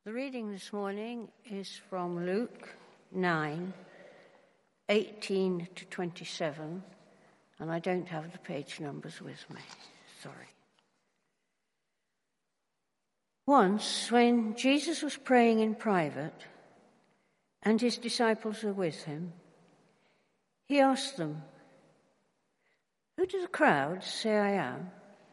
The reading this morning is from Luke 9:18 to 27, and I don't have the page numbers with me. Sorry. Once, when Jesus was praying in private, and his disciples were with him, he asked them, "Who do the crowds say I am?"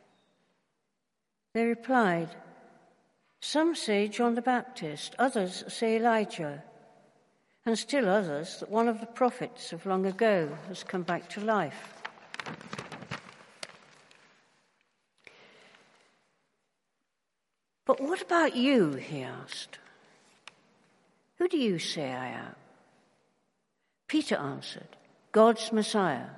They replied, "Some say John the Baptist, others say Elijah, and still others that one of the prophets of long ago has come back to life." "But what about you?" he asked. "Who do you say I am?" Peter answered, "God's Messiah."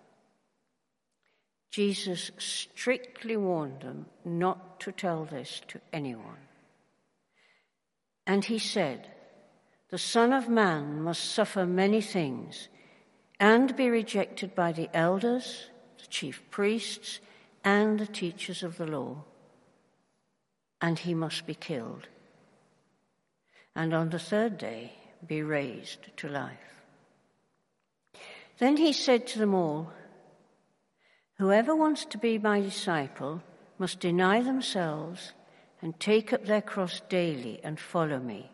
Jesus strictly warned them not to tell this to anyone. And he said, "The Son of Man must suffer many things and be rejected by the elders, the chief priests, and the teachers of the law. And he must be killed, and on the third day be raised to life." Then he said to them all, "Whoever wants to be my disciple must deny themselves and take up their cross daily and follow me.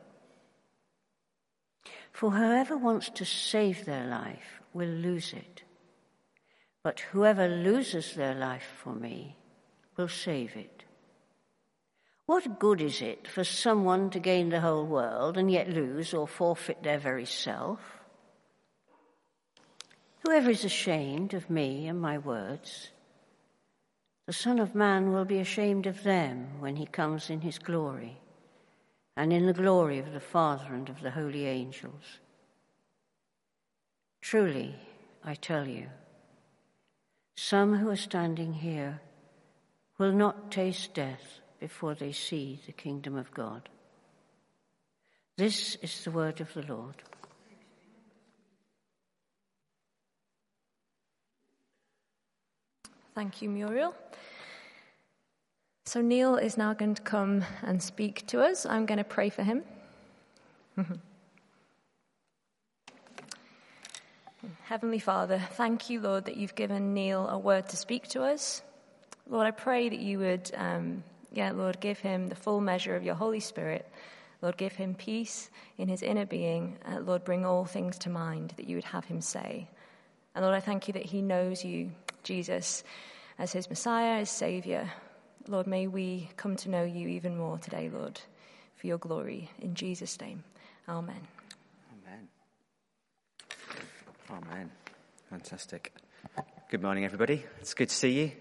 For whoever wants to save their life will lose it, but whoever loses their life for me will save it. What good is it for someone to gain the whole world and yet lose or forfeit their very self? Whoever is ashamed of me and my words, the Son of Man will be ashamed of them when he comes in his glory and in the glory of the Father and of the holy angels. Truly, I tell you, some who are standing here will not taste death before they see the kingdom of God." This is the word of the Lord. Thank you, Muriel. So Neil is now going to come and speak to us. I'm going to pray for him. Heavenly Father, thank you, Lord, that you've given Neil a word to speak to us. Lord, I pray that you would, Lord, give him the full measure of your Holy Spirit. Lord, give him peace in his inner being. Lord, bring all things to mind that you would have him say. And Lord, I thank you that he knows you, Jesus, as his Messiah, his Saviour. Lord, may we come to know you even more today, Lord, for your glory. In Jesus' name, amen. Amen. Amen. Fantastic. Good morning, everybody. It's good to see you.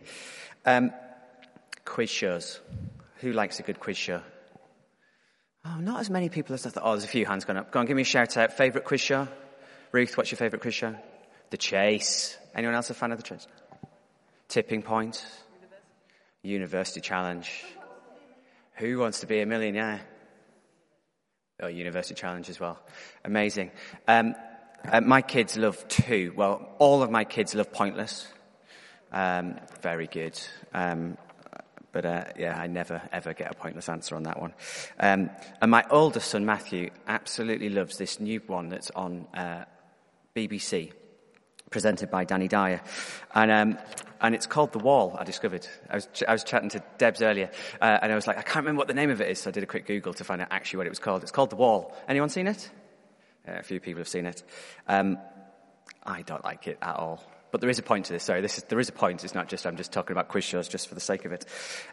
Quiz shows. Who likes a good quiz show? Oh, not as many people as I thought. Oh, there's a few hands going up. Go on, give me a shout out. Favourite quiz show? Ruth, what's your favourite quiz show? The Chase. Anyone else a fan of The Chase? Tipping Point. University Challenge. Who wants to be a millionaire? Oh, University Challenge as well. Amazing. My kids love two. Well, all of my kids love Pointless. Very good. I never, ever get a pointless answer on that one. And my oldest son, Matthew, absolutely loves this new one that's on BBC, presented by Danny Dyer. And it's called The Wall, I discovered. I was chatting to Debs earlier, and I was like, I can't remember what the name of it is, so I did a quick Google to find out actually what it was called. It's called The Wall. Anyone seen it? A few people have seen it. I don't like it at all. But there is a point to this. Sorry, there is a point. It's not just I'm just talking about quiz shows just for the sake of it.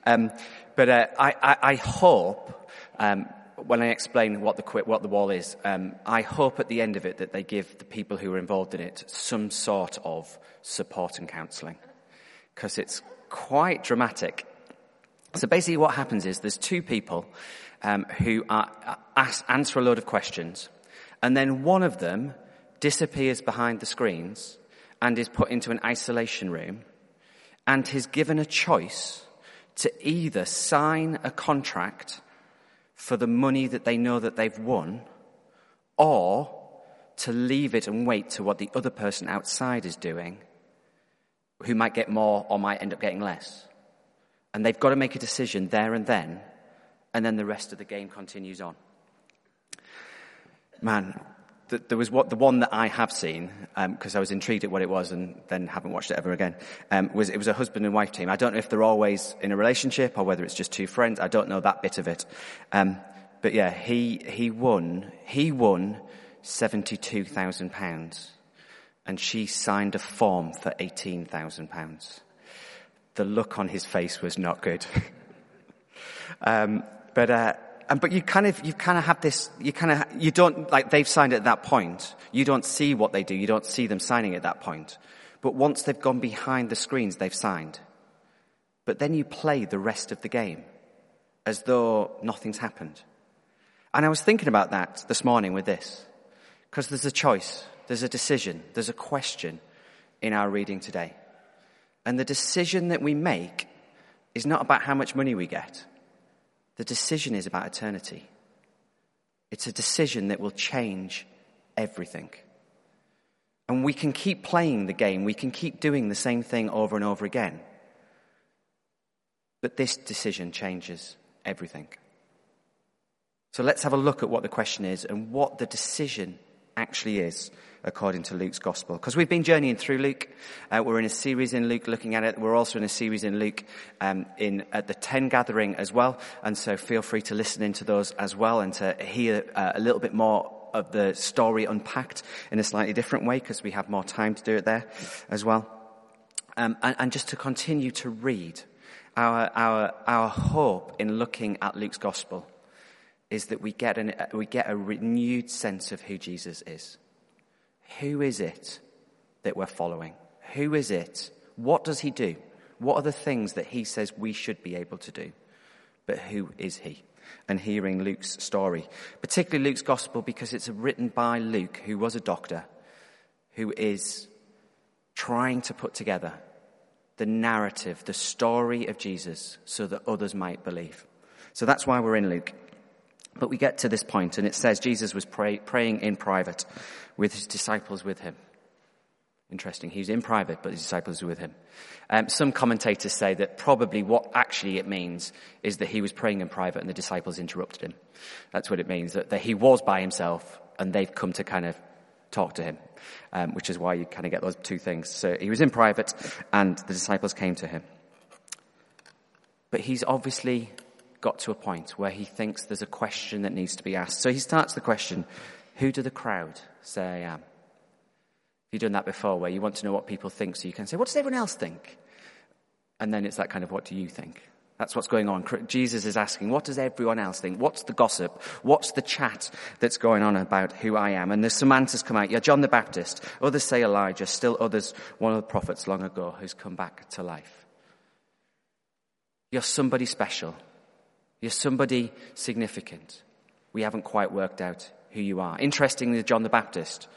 I hope when I explain what the wall is, I hope at the end of it that they give the people who are involved in it some sort of support and counselling, because it's quite dramatic. So basically, what happens is there's two people who answer a load of questions, and then one of them disappears behind the screens and is put into an isolation room and is given a choice to either sign a contract for the money that they know that they've won, or to leave it and wait to what the other person outside is doing, who might get more or might end up getting less. And they've got to make a decision there and then the rest of the game continues on. Man, there was the one that I have seen, because I was intrigued at what it was and then haven't watched it ever again, it was a husband and wife team. I don't know if they're always in a relationship or whether it's just two friends. I don't know that bit of it. But yeah, he won £72,000 and she signed a form for £18,000. The look on his face was not good. But you kind of have this, you don't, like, they've signed it at that point. You don't see what they do. You don't see them signing at that point. But once they've gone behind the screens, they've signed. But then you play the rest of the game as though nothing's happened. And I was thinking about that this morning with this, because there's a choice, there's a decision, there's a question in our reading today. And the decision that we make is not about how much money we get. The decision is about eternity. It's a decision that will change everything. And we can keep playing the game. We can keep doing the same thing over and over again. But this decision changes everything. So let's have a look at what the question is and what the decision actually is according to Luke's gospel. Because we've been journeying through Luke. We're in a series in Luke looking at it. We're also in a series in Luke at the 10 gathering as well. And so feel free to listen into those as well and to hear a little bit more of the story unpacked in a slightly different way, because we have more time to do it there as well. And just to continue to read, our hope in looking at Luke's gospel is that we get a renewed sense of who Jesus is. Who is it that we're following? Who is it? What does he do? What are the things that he says we should be able to do? But who is he? And hearing Luke's story, particularly Luke's gospel, because it's written by Luke, who was a doctor, who is trying to put together the narrative, the story of Jesus, so that others might believe. So that's why we're in Luke. But we get to this point, and it says Jesus was praying in private with his disciples with him. Interesting. He was in private, but his disciples were with him. Some commentators say that probably what actually it means is that he was praying in private and the disciples interrupted him. That's what it means, that he was by himself and they've come to kind of talk to him, which is why you kind of get those two things. So he was in private and the disciples came to him. But he's obviously got to a point where he thinks there's a question that needs to be asked. So he starts the question, who do the crowd say I am? You've done that before, where you want to know what people think, so you can say, what does everyone else think? And then it's that kind of, what do you think? That's what's going on. Jesus is asking, what does everyone else think? What's the gossip? What's the chat that's going on about who I am? And there's some answers come out. You're John the Baptist. Others say Elijah. Still others, one of the prophets long ago who's come back to life. You're somebody special. You're somebody significant. We haven't quite worked out who you are. Interestingly, John the Baptist,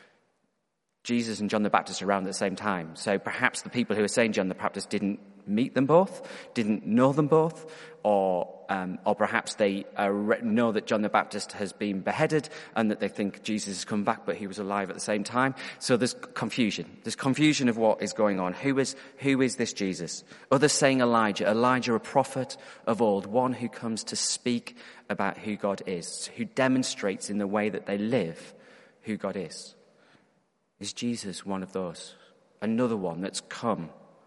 Jesus and John the Baptist are around at the same time. So perhaps the people who are saying John the Baptist didn't meet them both, didn't know them both, or perhaps they know that John the Baptist has been beheaded and that they think Jesus has come back, but he was alive at the same time. So there's confusion. There's confusion of what is going on. Who is this Jesus? Others saying Elijah, a prophet of old, one who comes to speak about who God is, who demonstrates in the way that they live who God is. Is Jesus one of those? Another one that's come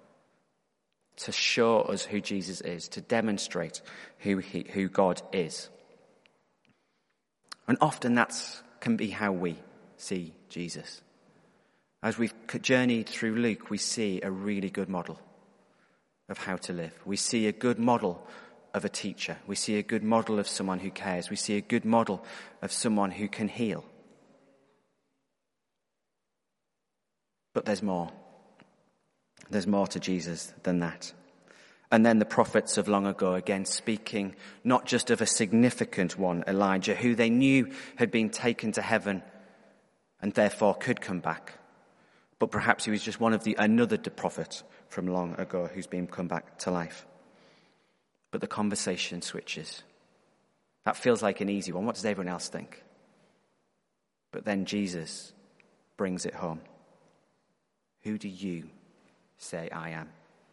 to show us who Jesus is, to demonstrate who God is. And often that can be how we see Jesus. As we've journeyed through Luke, we see a really good model of how to live. We see a good model of a teacher. We see a good model of someone who cares. We see a good model of someone who can heal. But there's more. There's more to Jesus than that. And then the prophets of long ago, again speaking not just of a significant one, Elijah, who they knew had been taken to heaven and therefore could come back. But perhaps he was just another prophet from long ago who's been come back to life. But the conversation switches. That feels like an easy one. What does everyone else think? But then Jesus brings it home. Who do you say I am?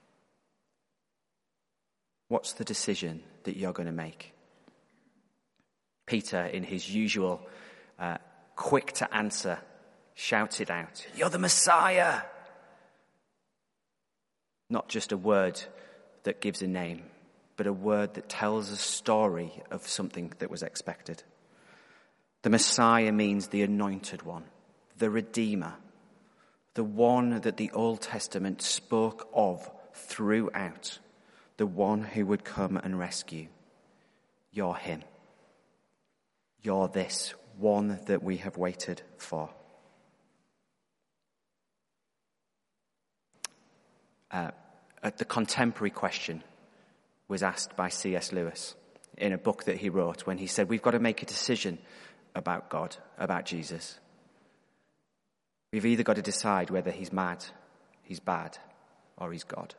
What's the decision that you're going to make? Peter, in his usual quick to answer, shouts it out. You're the Messiah. Not just a word that gives a name, but a word that tells a story of something that was expected. The Messiah means the anointed one, the Redeemer, the one that the Old Testament spoke of throughout, the one who would come and rescue. You're him. You're this one that we have waited for. The contemporary question was asked by C.S. Lewis in a book that he wrote when he said, we've got to make a decision about God, about Jesus. We've either got to decide whether he's mad, he's bad, or he's God.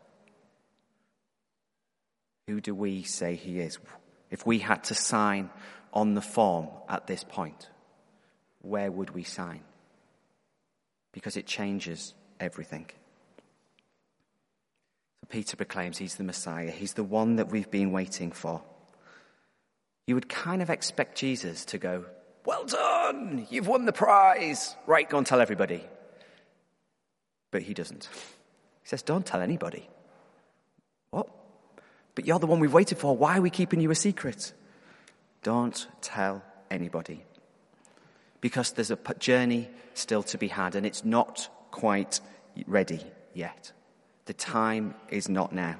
Who do we say he is? If we had to sign on the form at this point, where would we sign? Because it changes everything. So Peter proclaims he's the Messiah. He's the one that we've been waiting for. You would kind of expect Jesus to go, well done, you've won the prize. Right, go and tell everybody. But he doesn't. He says, don't tell anybody. What? But you're the one we've waited for. Why are we keeping you a secret? Don't tell anybody. Because there's a journey still to be had, and it's not quite ready yet. The time is not now.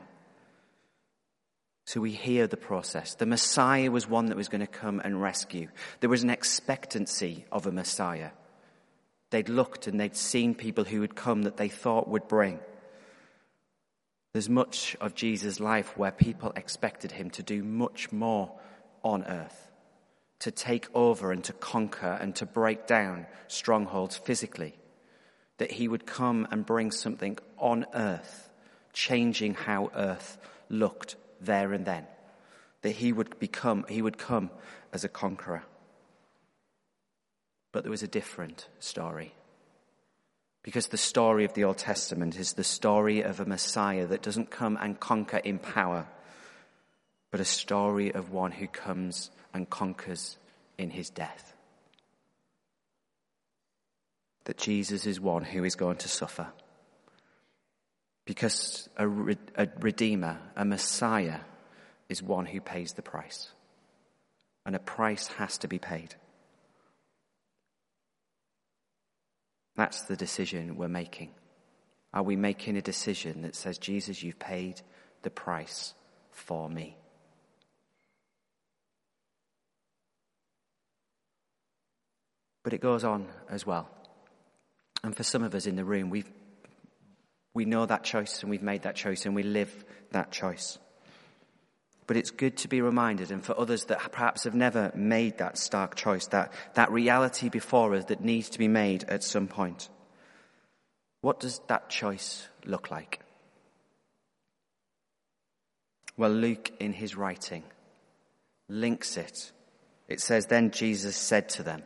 So we hear the process. The Messiah was one that was going to come and rescue. There was an expectancy of a Messiah. They'd looked and they'd seen people who would come that they thought would bring. There's much of Jesus' life where people expected him to do much more on earth, to take over and to conquer and to break down strongholds physically, that he would come and bring something on earth, changing how earth looked there and then, that he would come as a conqueror. But there was a different story. Because the story of the Old Testament is the story of a Messiah that doesn't come and conquer in power, but a story of one who comes and conquers in his death. That Jesus is one who is going to suffer. Because a Redeemer, a Messiah, is one who pays the price. And a price has to be paid. That's the decision we're making. Are we making a decision that says, Jesus, you've paid the price for me? But it goes on as well. And for some of us in the room, we know that choice and we've made that choice and we live that choice. But it's good to be reminded, and for others that perhaps have never made that stark choice, that reality before us that needs to be made at some point. What does that choice look like? Well, Luke, in his writing, links it. It says, then Jesus said to them,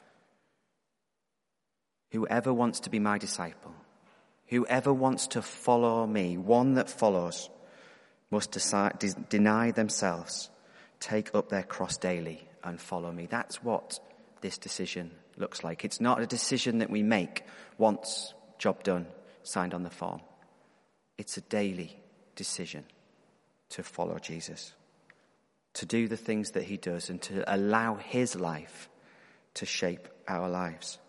whoever wants to be my disciple, whoever wants to follow me, one that follows, must deny themselves, take up their cross daily and follow me. That's what this decision looks like. It's not a decision that we make once, job done, signed on the form. It's a daily decision to follow Jesus, to do the things that he does and to allow his life to shape our lives.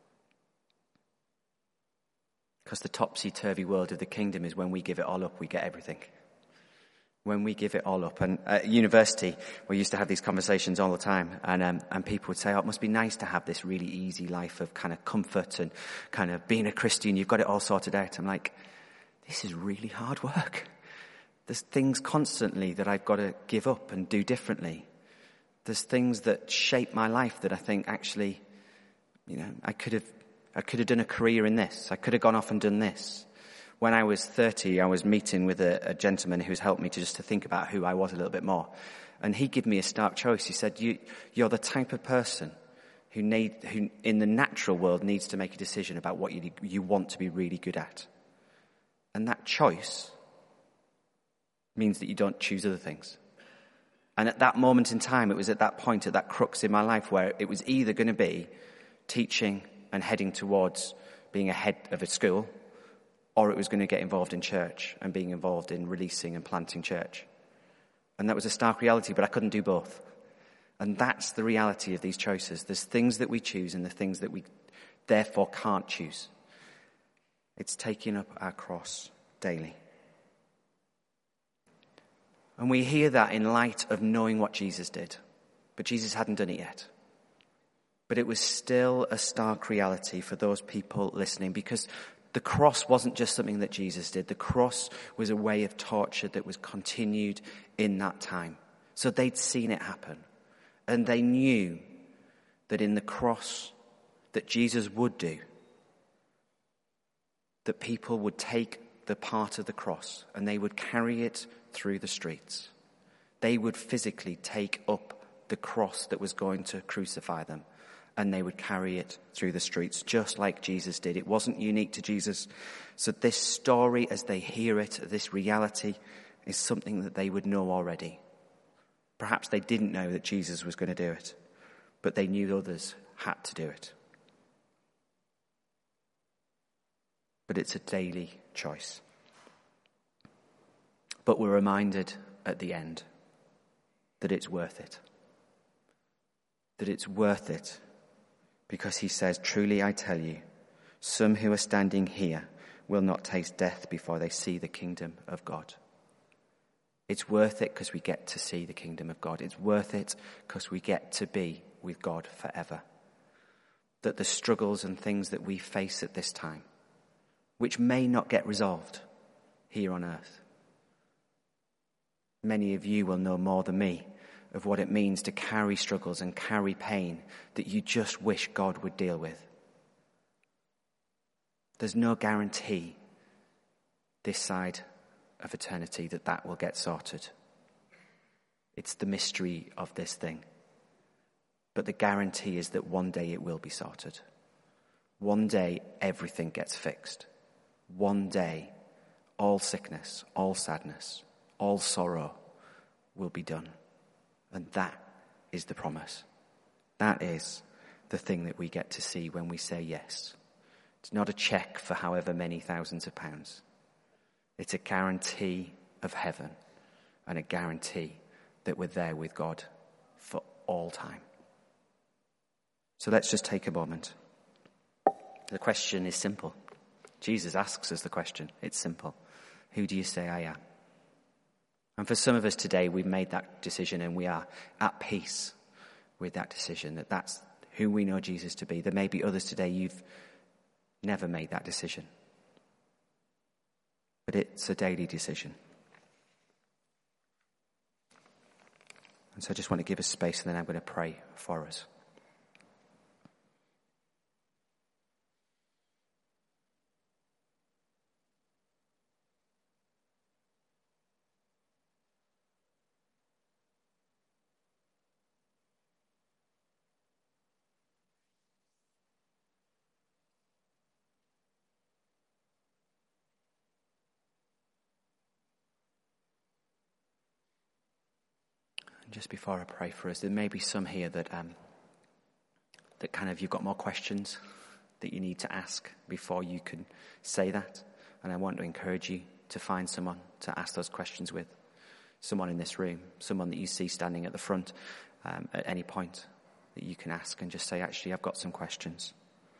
Because the topsy-turvy world of the kingdom is when we give it all up, we get everything. When we give it all up. And at university, we used to have these conversations all the time. And people would say, oh, it must be nice to have this really easy life of kind of comfort and kind of being a Christian. You've got it all sorted out. I'm like, this is really hard work. There's things constantly that I've got to give up and do differently. There's things that shape my life that I think actually, I could have done a career in this. I could have gone off and done this. When I was 30, I was meeting with a gentleman who's helped me to think about who I was a little bit more. And he gave me a stark choice. He said, you're the type of person who in the natural world needs to make a decision about what you want to be really good at. And that choice means that you don't choose other things. And at that moment in time, it was at that point, at that crux in my life where it was either going to be teaching and heading towards being a head of a school, or it was going to get involved in church and being involved in releasing and planting church. And that was a stark reality, but I couldn't do both. And that's the reality of these choices. There's things that we choose and the things that we therefore can't choose. It's taking up our cross daily. And we hear that in light of knowing what Jesus did. But Jesus hadn't done it yet. But it was still a stark reality for those people listening, because the cross wasn't just something that Jesus did. The cross was a way of torture that was continued in that time. So they'd seen it happen. And they knew that in the cross that Jesus would do, that people would take the part of the cross and they would carry it through the streets. They would physically take up the cross that was going to crucify them, and they would carry it through the streets just like Jesus did. It wasn't unique to Jesus. So this story, as they hear it, this reality, is something that they would know already. Perhaps they didn't know that Jesus was going to do it, but they knew others had to do it. But it's a daily choice. But we're reminded at the end that it's worth it. That it's worth it because he says, truly I tell you, some who are standing here will not taste death before they see the kingdom of God. It's worth it because we get to see the kingdom of God. It's worth it because we get to be with God forever. That the struggles and things that we face at this time, which may not get resolved here on earth. Many of you will know more than me of what it means to carry struggles and carry pain that you just wish God would deal with. There's no guarantee this side of eternity that will get sorted. It's the mystery of this thing. But the guarantee is that one day it will be sorted. One day everything gets fixed. One day all sickness, all sadness, all sorrow will be done. And that is the promise. That is the thing that we get to see when we say yes. It's not a check for however many thousands of pounds. It's a guarantee of heaven and a guarantee that we're there with God for all time. So let's just take a moment. The question is simple. Jesus asks us the question. It's simple. Who do you say I am? And for some of us today, we've made that decision and we are at peace with that decision, that that's who we know Jesus to be. There may be others today, you've never made that decision. But it's a daily decision. And so I just want to give us space, and then I'm going to pray for us. Just before I pray for us, there may be some here that kind of you've got more questions that you need to ask before you can say that. And I want to encourage you to find someone to ask those questions with. Someone in this room, someone that you see standing at the front at any point that you can ask and just say, actually, I've got some questions.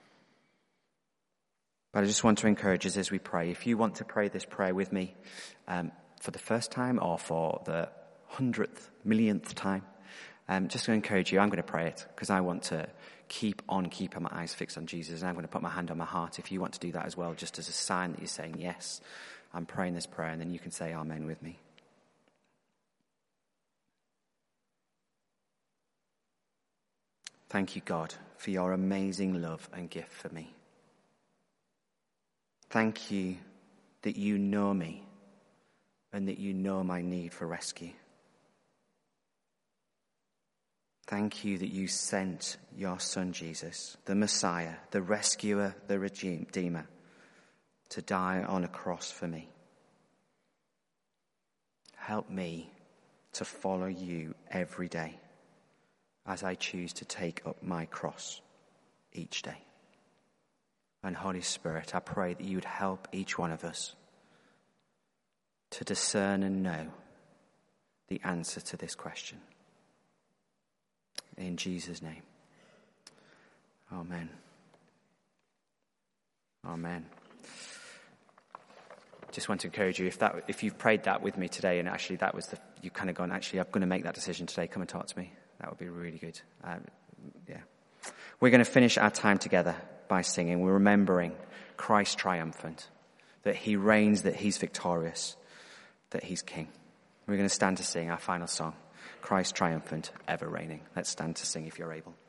But I just want to encourage us as we pray. If you want to pray this prayer with me for the first time or for the 100th, millionth time, just to encourage you, I'm going to pray it because I want to keep on keeping my eyes fixed on Jesus, and I'm going to put my hand on my heart if you want to do that as well, just as a sign that you're saying, yes, I'm praying this prayer, and then you can say amen with me. Thank you, God, for your amazing love and gift for me. Thank you that you know me and that you know my need for rescue. Thank you that you sent your son Jesus, the Messiah, the rescuer, the redeemer, to die on a cross for me. Help me to follow you every day as I choose to take up my cross. each day. And Holy Spirit, I pray that you would help each one of us to discern and know the answer to this question. In Jesus' name. Amen. Amen. Just want to encourage you, if you've prayed that with me today, and actually that was you kind of gone, actually, I'm going to make that decision today, come and talk to me. That would be really good. We're going to finish our time together by singing. We're remembering Christ triumphant, that he reigns, that he's victorious, that he's king. We're going to stand to sing our final song, Christ triumphant, ever reigning. Let's stand to sing if you're able.